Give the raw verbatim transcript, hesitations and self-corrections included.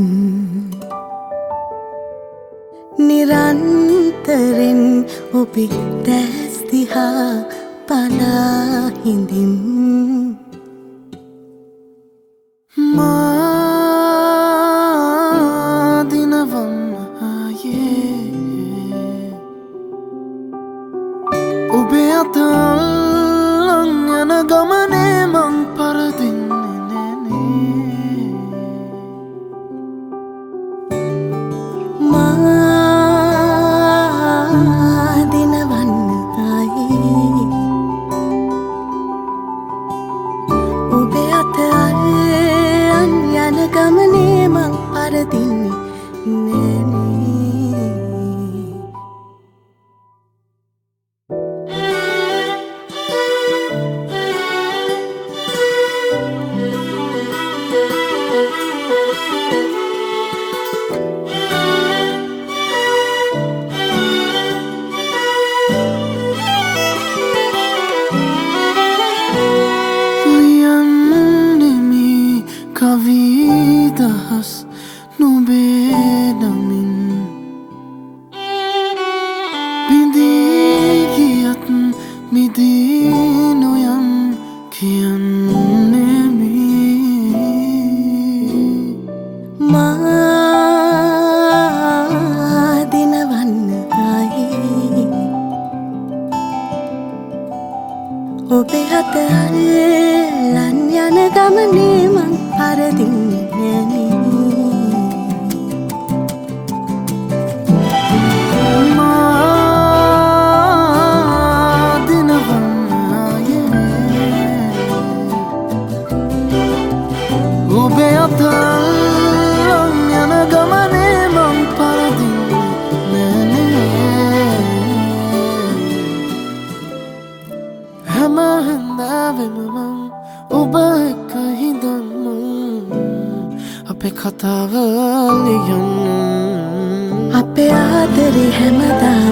නිරන්තරෙන් ඔබේ දැස් දිහා බලා හිඳින් මා දිනවම් ආයේ ඔබේ අත අල්ලන් යන ගමනේ මං පරදින්නේ නෑනේ මා දිනවන්න ආයේ ඔබේ අත අල්ලන් යන ගමනේ මං පරදින්නේ නෑනේ කවිදහස් නුබේ නමින් බිඳී ගියත් මිදී නොයන් කියන්නෙමි මා දිනවන්න ආයේ ඔබේ අත අල්ලන් යන ගමනේ මං පරදින්නේ නෑනේ මා දිනවම් ආයේ ඔබේ අත අල්ලන් යන ගමනේ මං පරදින්නේ නෑනේ හැම හැන්දෑවෙම මං ඔබ එක්ක හිඳන්න අපේ කතාව ලියන්න අපේ ආදරේ හැමදාම